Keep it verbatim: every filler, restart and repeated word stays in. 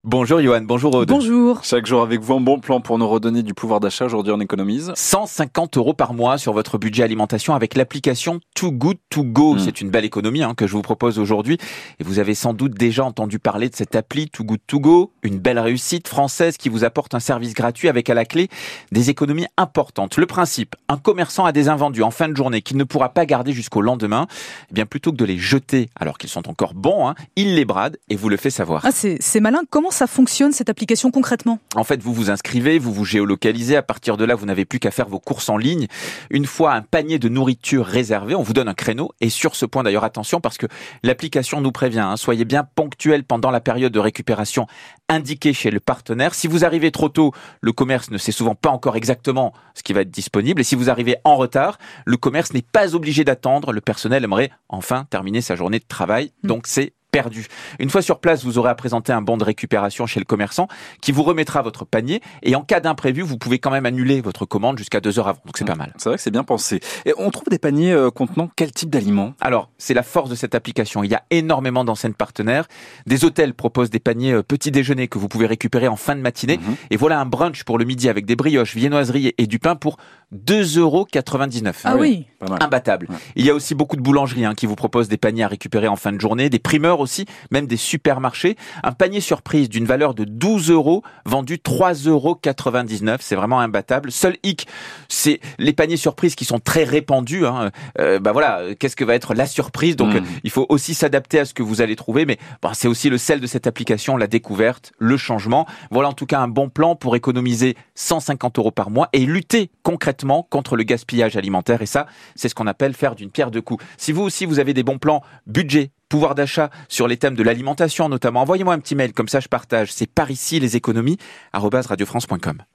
Bonjour Johan, bonjour Aude. Bonjour. Chaque jour avec vous, un bon plan pour nous redonner du pouvoir d'achat. Aujourd'hui, on économise cent cinquante euros par mois sur votre budget alimentation avec l'application Too Good To Go. Mmh. C'est une belle économie hein, que je vous propose aujourd'hui. Et vous avez sans doute déjà entendu parler de cette appli Too Good To Go. Une belle réussite française qui vous apporte un service gratuit avec à la clé des économies importantes. Le principe, un commerçant a des invendus en fin de journée qu'il ne pourra pas garder jusqu'au lendemain. Eh bien, plutôt que de les jeter alors qu'ils sont encore bons, hein, il les brade et vous le fait savoir. Ah, c'est, c'est malin. Comment ça fonctionne cette application concrètement ? En fait, vous vous inscrivez, vous vous géolocalisez. À partir de là, vous n'avez plus qu'à faire vos courses en ligne. Une fois un panier de nourriture réservé, on vous donne un créneau. Et sur ce point, d'ailleurs, attention, parce que l'application nous prévient. Hein, soyez bien ponctuels pendant la période de récupération indiquée chez le partenaire. Si vous arrivez trop tôt, le commerce ne sait souvent pas encore exactement ce qui va être disponible. Et si vous arrivez en retard, le commerce n'est pas obligé d'attendre. Le personnel aimerait enfin terminer sa journée de travail. Donc, c'est perdu. Une fois sur place, vous aurez à présenter un bon de récupération chez le commerçant qui vous remettra votre panier et en cas d'imprévu, vous pouvez quand même annuler votre commande jusqu'à deux heures avant. Donc c'est pas mal. C'est vrai que c'est bien pensé. Et on trouve des paniers euh, contenant quel type d'aliments ? Alors, c'est la force de cette application. Il y a énormément d'enseignes partenaires. Des hôtels proposent des paniers euh, petit déjeuner que vous pouvez récupérer en fin de matinée. Mmh. Et voilà un brunch pour le midi avec des brioches, viennoiseries et du pain pour deux euros quatre-vingt-dix-neuf. Ah oui, imbattable. Ouais. Il y a aussi beaucoup de boulangeries hein, qui vous proposent des paniers à récupérer en fin de journée, des primeurs aussi, même des supermarchés. Un panier surprise d'une valeur de douze euros, vendu trois euros quatre-vingt-dix-neuf. C'est vraiment imbattable. Seul hic, c'est les paniers surprises qui sont très répandus. Hein. Euh, bah voilà, qu'est-ce que va être la surprise ? Donc, mmh. euh, il faut aussi s'adapter à ce que vous allez trouver. Mais bah, c'est aussi le sel de cette application, la découverte, le changement. Voilà en tout cas un bon plan pour économiser cent cinquante euros par mois et lutter concrètement contre le gaspillage alimentaire. Et ça, c'est ce qu'on appelle faire d'une pierre deux coups. Si vous aussi, vous avez des bons plans budget, pouvoir d'achat sur les thèmes de l'alimentation notamment, envoyez-moi un petit mail, comme ça je partage. C'est par ici les économies arobase radio france point com.